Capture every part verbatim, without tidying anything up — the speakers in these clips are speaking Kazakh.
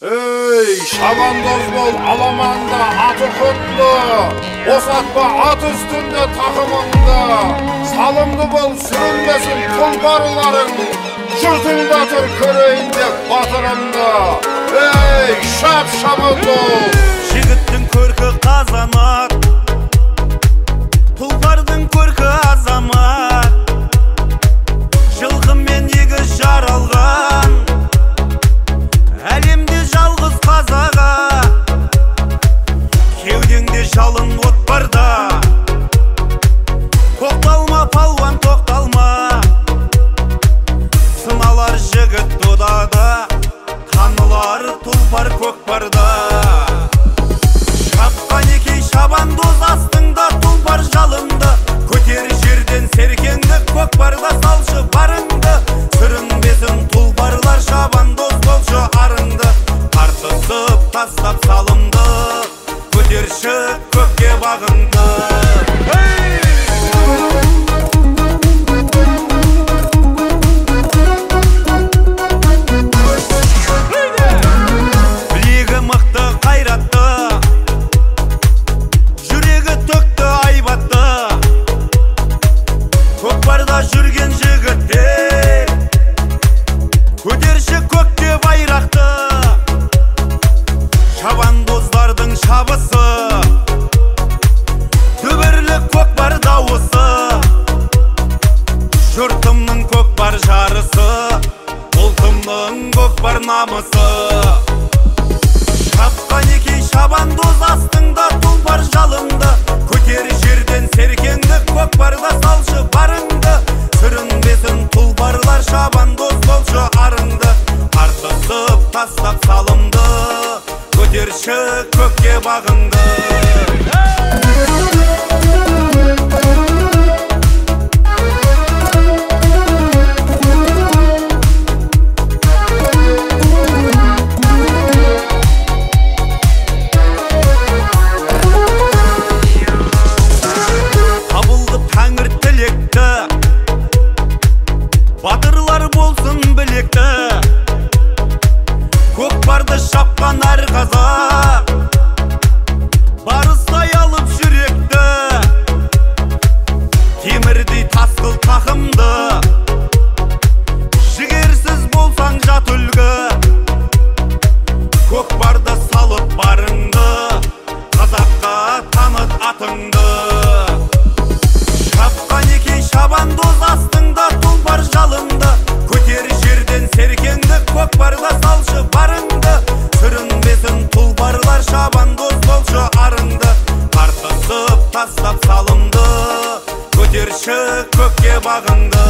Ey şabandoz bol alamanda atı kundu, osatma at üstünde takımında. Salımdı bol sürünmesin tulbarıların, Şırtıldatır köreğinde batırında. Ey şap şabandoz. Жігіттің көркі қазанат, тұлпардың көркі азамат. Жылқымен егіз жаралған, әлемде жалғыз қазаға. Кеудеңде жалын от барда, тоқталма палуан тоқталма. Сыналар жігіт додада, танылар тұлпар көкпарда. Шабандоз астыңда тұлпар жалынды, көтер жерден серкеңді, көкпарда салшы барыңды. Сүрінбесін тұлпарлар, шабандоз болшы арыңды. Тартысып тастап салымды, көтерші көкке бағыңды. Білегі мықты қайратты, көкпарда жүрген жігіттер, көтерші көкке байрақты. Шабандоздардың шабысы, дүбірлі көкпар дауысы. Жұртымның көкпар жарысы, ұлтымның көкпар намысы. Шапқан екей шабандоз астыңда тұлпар жалынды, көтер жерден серкеңді, көкпарда салшы барыңды. Сүрінбесін тұлпарлар, шабандоз болшы арыңды. Тартысып тастап салымды, көтерші көкке бағыңды. Батырлар болсын білекті, көкпарды шапқан әр қазақ, барыстай алып жүректі. Темірдей тасқыл тақымды, жігерсіз болсаң жат үлгі. Көкпарды салып барыңды, қазаққа таныт атыңды. Шапқан екей шабандоз астыңда тұлпар жалынды, көтер жерден серкеңді, көкпарда салшы барыңды. Сүрінбесін тұлпарлар, шабандоз болшы арыңды. Тартысып тастап салымды, көтерші көкке бағыңды.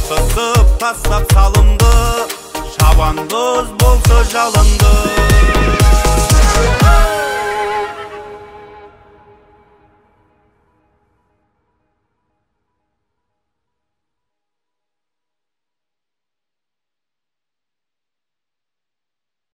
Тартысып тастап салымды, шабандоз болшы жалынды.